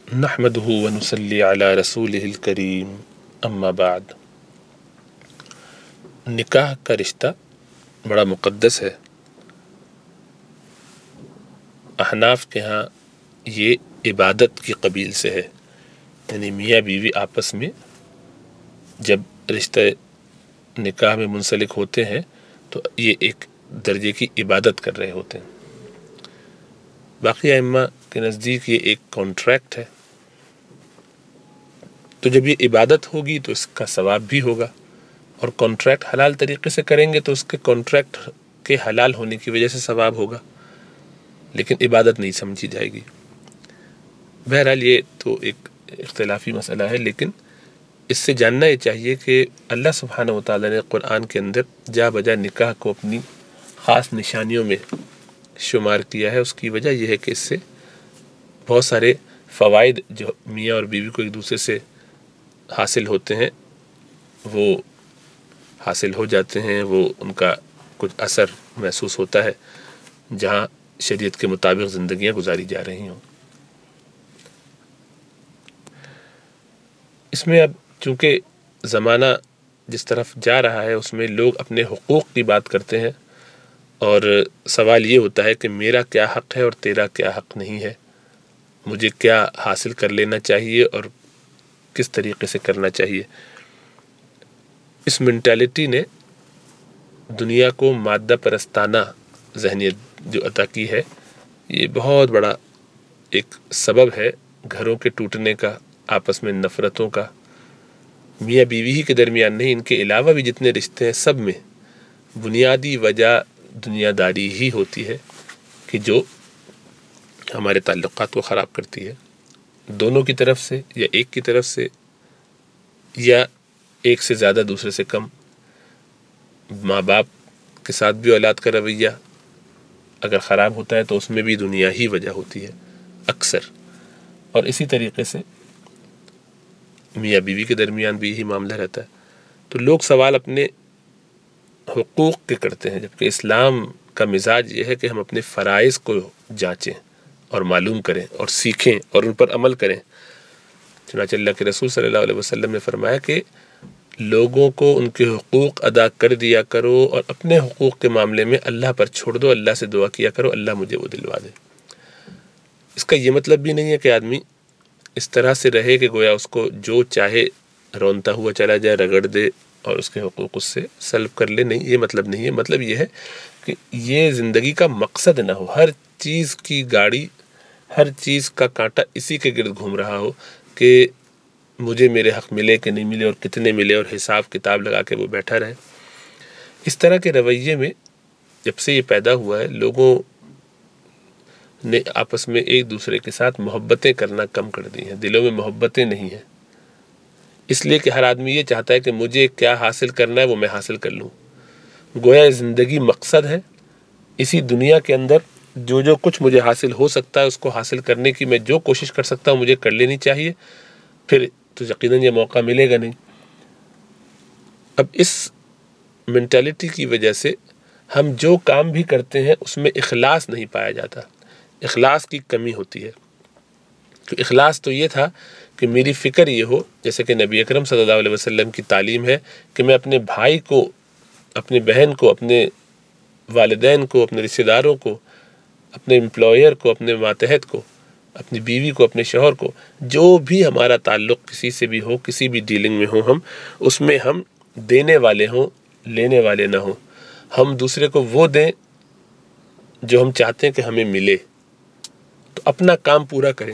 نحمده ونصلی علی رسولہ الکریم اما بعد۔ نکاح کا رشتہ بڑا مقدس ہے۔ احناف کے ہاں یہ عبادت کی قبیل سے ہے، یعنی میاں بیوی آپس میں جب رشتہ نکاح میں منسلک ہوتے ہیں تو یہ ایک درجے کی عبادت کر رہے ہوتے ہیں۔ باقی ائمہ کے نزدیک یہ ایک کانٹریکٹ ہے، تو جب یہ عبادت ہوگی تو اس کا ثواب بھی ہوگا، اور کانٹریکٹ حلال طریقے سے کریں گے تو اس کے کانٹریکٹ کے حلال ہونے کی وجہ سے ثواب ہوگا، لیکن عبادت نہیں سمجھی جائے گی۔ بہرحال یہ تو ایک اختلافی مسئلہ ہے، لیکن اس سے جاننا یہ چاہیے کہ اللہ سبحانہ و تعالیٰ نے قرآن کے اندر جا بجا نکاح کو اپنی خاص نشانیوں میں شمار کیا ہے۔ اس کی وجہ یہ ہے کہ اس سے بہت سارے فوائد جو میاں اور بیوی کو ایک دوسرے سے حاصل ہوتے ہیں وہ حاصل ہو جاتے ہیں، وہ ان کا کچھ اثر محسوس ہوتا ہے جہاں شریعت کے مطابق زندگیاں گزاری جا رہی ہوں۔ اس میں اب چونکہ زمانہ جس طرف جا رہا ہے اس میں لوگ اپنے حقوق کی بات کرتے ہیں، اور سوال یہ ہوتا ہے کہ میرا کیا حق ہے اور تیرا کیا حق نہیں ہے، مجھے کیا حاصل کر لینا چاہیے اور کس طریقے سے کرنا چاہیے۔ اس مینٹالٹی نے دنیا کو مادہ پرستانہ ذہنیت جو عطا کی ہے، یہ بہت بڑا ایک سبب ہے گھروں کے ٹوٹنے کا، آپس میں نفرتوں کا۔ میاں بیوی ہی کے درمیان نہیں، ان کے علاوہ بھی جتنے رشتے ہیں سب میں بنیادی وجہ دنیا داری ہی ہوتی ہے کہ جو ہمارے تعلقات کو خراب کرتی ہے، دونوں کی طرف سے یا ایک کی طرف سے یا ایک سے زیادہ دوسرے سے کم۔ ماں باپ کے ساتھ بھی اولاد کا رویہ اگر خراب ہوتا ہے تو اس میں بھی دنیا ہی وجہ ہوتی ہے اکثر، اور اسی طریقے سے میاں بیوی کے درمیان بھی یہی معاملہ رہتا ہے۔ تو لوگ سوال اپنے حقوق کے کرتے ہیں، جبکہ اسلام کا مزاج یہ ہے کہ ہم اپنے فرائض کو جانچیں اور معلوم کریں اور سیکھیں اور ان پر عمل کریں۔ چنانچہ اللہ کے رسول صلی اللہ علیہ وسلم نے فرمایا کہ لوگوں کو ان کے حقوق ادا کر دیا کرو اور اپنے حقوق کے معاملے میں اللہ پر چھوڑ دو، اللہ سے دعا کیا کرو اللہ مجھے وہ دلوا دے۔ اس کا یہ مطلب بھی نہیں ہے کہ آدمی اس طرح سے رہے کہ گویا اس کو جو چاہے رونتا ہوا چلا جائے، رگڑ دے اور اس کے حقوق اس سے سلب کر لے، نہیں، یہ مطلب نہیں ہے۔ مطلب یہ ہے کہ یہ زندگی کا مقصد نہ ہو، ہر چیز کی گاڑی، ہر چیز کا کانٹا اسی کے گرد گھوم رہا ہو کہ مجھے میرے حق ملے کہ نہیں ملے اور کتنے ملے، اور حساب کتاب لگا کے وہ بیٹھا رہے۔ اس طرح کے رویے میں جب سے یہ پیدا ہوا ہے، لوگوں نے آپس میں ایک دوسرے کے ساتھ محبتیں کرنا کم کر دی ہیں، دلوں میں محبتیں نہیں ہیں، اس لیے کہ ہر آدمی یہ چاہتا ہے کہ مجھے کیا حاصل کرنا ہے وہ میں حاصل کر لوں۔ گویا زندگی مقصد ہے، اسی دنیا کے اندر جو کچھ مجھے حاصل ہو سکتا ہے اس کو حاصل کرنے کی میں جو کوشش کر سکتا ہوں مجھے کر لینی چاہیے، پھر تو یقیناً یہ موقع ملے گا نہیں۔ اب اس مینٹالٹی کی وجہ سے ہم جو کام بھی کرتے ہیں اس میں اخلاص نہیں پایا جاتا، اخلاص کی کمی ہوتی ہے۔ تو اخلاص تو یہ تھا کہ میری فکر یہ ہو، جیسے کہ نبی اکرم صلی اللہ علیہ وسلم کی تعلیم ہے کہ میں اپنے بھائی کو، اپنی بہن کو، اپنے والدین کو، اپنے رشتہ داروں کو، اپنے امپلائر کو، اپنے ماتحت کو، اپنی بیوی کو، اپنے شوہر کو، جو بھی ہمارا تعلق کسی سے بھی ہو، کسی بھی ڈیلنگ میں ہو، ہم اس میں ہم دینے والے ہوں، لینے والے نہ ہوں۔ ہم دوسرے کو وہ دیں جو ہم چاہتے ہیں کہ ہمیں ملے، تو اپنا کام پورا کریں۔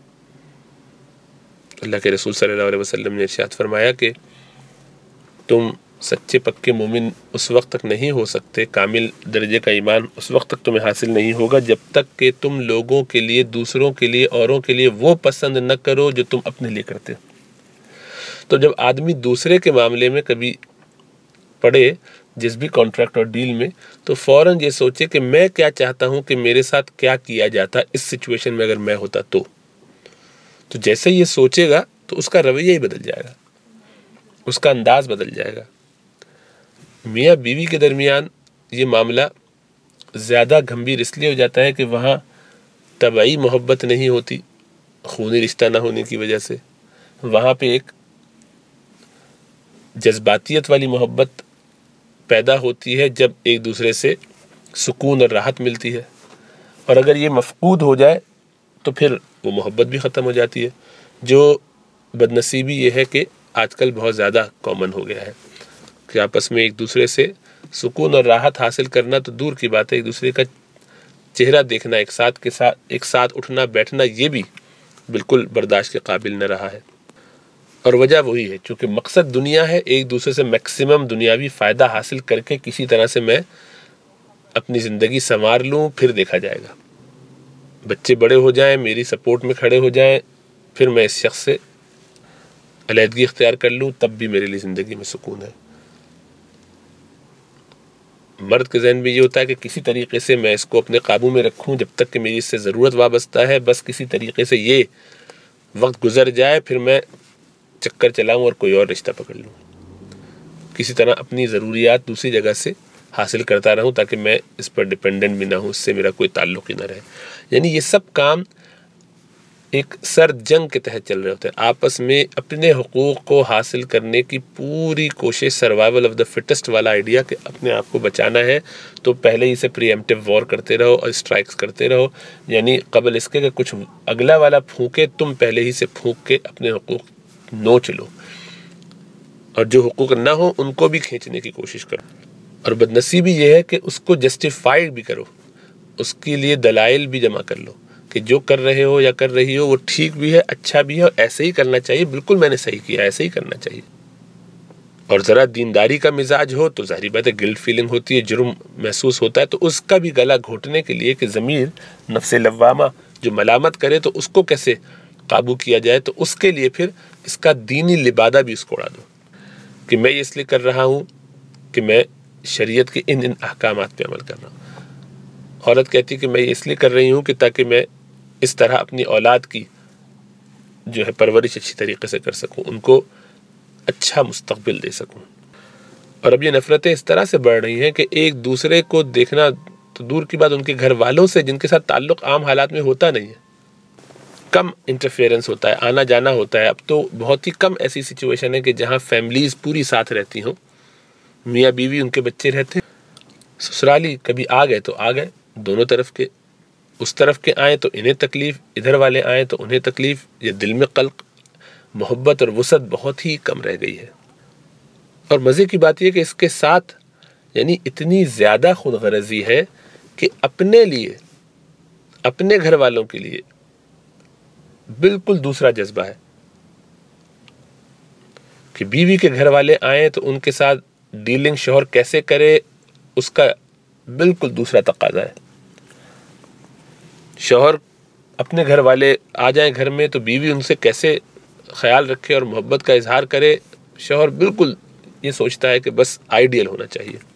اللہ کے رسول صلی اللہ علیہ وسلم نے ارشاد فرمایا کہ تم سچے پکے مومن اس وقت تک نہیں ہو سکتے، کامل درجے کا ایمان اس وقت تک تمہیں حاصل نہیں ہوگا جب تک کہ تم لوگوں کے لیے، دوسروں کے لیے، اوروں کے لیے وہ پسند نہ کرو جو تم اپنے لیے کرتے ہو۔ تو جب آدمی دوسرے کے معاملے میں کبھی پڑے جس بھی کانٹریکٹ اور ڈیل میں، تو فوراً یہ سوچے کہ میں کیا چاہتا ہوں کہ میرے ساتھ کیا کیا جاتا اس سچویشن میں اگر میں ہوتا تو جیسے یہ سوچے گا تو اس کا رویہ ہی بدل جائے گا، اس کا انداز بدل جائے گا۔ میاں بیوی کے درمیان یہ معاملہ زیادہ گھمبیر اس لیے ہو جاتا ہے کہ وہاں طبعی محبت نہیں ہوتی، خونی رشتہ نہ ہونے کی وجہ سے، وہاں پہ ایک جذباتیت والی محبت پیدا ہوتی ہے جب ایک دوسرے سے سکون اور راحت ملتی ہے، اور اگر یہ مفقود ہو جائے تو پھر وہ محبت بھی ختم ہو جاتی ہے، جو بدنصیبی یہ ہے کہ آج کل بہت زیادہ کامن ہو گیا ہے کہ آپس میں ایک دوسرے سے سکون اور راحت حاصل کرنا تو دور کی بات ہے، ایک دوسرے کا چہرہ دیکھنا، ایک ساتھ اٹھنا بیٹھنا، یہ بھی بالکل برداشت کے قابل نہ رہا ہے۔ اور وجہ وہی ہے، چونکہ مقصد دنیا ہے، ایک دوسرے سے میکسیمم دنیاوی فائدہ حاصل کر کے کسی طرح سے میں اپنی زندگی سنوار لوں، پھر دیکھا جائے گا، بچے بڑے ہو جائیں، میری سپورٹ میں کھڑے ہو جائیں، پھر میں اس شخص سے علیحدگی اختیار کر لوں، تب بھی میرے لیے زندگی میں سکون ہے۔ مرد کے ذہن میں یہ ہوتا ہے کہ کسی طریقے سے میں اس کو اپنے قابو میں رکھوں جب تک کہ میری اس سے ضرورت وابستہ ہے، بس کسی طریقے سے یہ وقت گزر جائے، پھر میں چکر چلاؤں اور کوئی اور رشتہ پکڑ لوں، کسی طرح اپنی ضروریات دوسری جگہ سے حاصل کرتا رہوں تاکہ میں اس پر ڈیپینڈنٹ بھی نہ ہوں، اس سے میرا کوئی تعلق ہی نہ رہے۔ یعنی یہ سب کام ایک سرد جنگ کے تحت چل رہے ہوتے ہیں، آپس میں اپنے حقوق کو حاصل کرنے کی پوری کوشش، سروائیول آف دا فٹسٹ والا آئیڈیا کہ اپنے آپ کو بچانا ہے تو پہلے ہی سے پری ایمپٹیو وار کرتے رہو اور اسٹرائکس کرتے رہو، یعنی قبل اس کے کہ کچھ اگلا والا پھونکے تم پہلے ہی سے پھونک کے اپنے حقوق نوچ لو، اور جو حقوق نہ ہو ان کو بھی کھینچنے کی کوشش کرو۔ اور بدنصیبی یہ ہے کہ اس کو جسٹیفائیڈ بھی کرو، اس کے لیے دلائل بھی جمع کر لو کہ جو کر رہے ہو یا کر رہی ہو وہ ٹھیک بھی ہے، اچھا بھی ہے، اور ایسے ہی کرنا چاہیے، بالکل میں نے صحیح کیا، ایسے ہی کرنا چاہیے۔ اور ذرا دینداری کا مزاج ہو تو ظاہری بات ہے گلٹ فیلنگ ہوتی ہے، جرم محسوس ہوتا ہے، تو اس کا بھی گلا گھونٹنے کے لیے کہ ضمیر نفس لوامہ جو ملامت کرے تو اس کو کیسے قابو کیا جائے، تو اس کے لیے پھر اس کا دینی لبادہ بھی اس کو اڑا دو کہ میں یہ اس لیے کر رہا ہوں کہ میں شریعت کے ان احکامات پہ عمل کر رہا ہوں۔ عورت کہتی کہ میں یہ اس لیے کر رہی ہوں کہ تاکہ میں اس طرح اپنی اولاد کی جو ہے پرورش اچھی طریقے سے کر سکوں، ان کو اچھا مستقبل دے سکوں۔ اور اب یہ نفرتیں اس طرح سے بڑھ رہی ہیں کہ ایک دوسرے کو دیکھنا تو دور کی بات، ان کے گھر والوں سے جن کے ساتھ تعلق عام حالات میں ہوتا نہیں ہے، کم انٹرفیئرنس ہوتا ہے، آنا جانا ہوتا ہے۔ اب تو بہت ہی کم ایسی سچویشن ہے کہ جہاں فیملیز پوری ساتھ رہتی ہوں، میاں بیوی ان کے بچے رہتے ہیں، سسرالی کبھی آ گئے تو آ گئے، دونوں طرف کے، اس طرف کے آئیں تو انہیں تکلیف، ادھر والے آئیں تو انہیں تکلیف، یہ دل میں قلق، محبت اور وسعت بہت ہی کم رہ گئی ہے۔ اور مزے کی بات یہ کہ اس کے ساتھ یعنی اتنی زیادہ خود غرضی ہے کہ اپنے لیے، اپنے گھر والوں کے لیے بالکل دوسرا جذبہ ہے کہ بیوی کے گھر والے آئیں تو ان کے ساتھ ڈیلنگ شوہر کیسے کرے، اس کا بالکل دوسرا تقاضا ہے۔ شوہر اپنے گھر والے آ جائیں گھر میں تو بیوی ان سے کیسے خیال رکھے اور محبت کا اظہار کرے، شوہر بالکل یہ سوچتا ہے کہ بس آئیڈیل ہونا چاہیے۔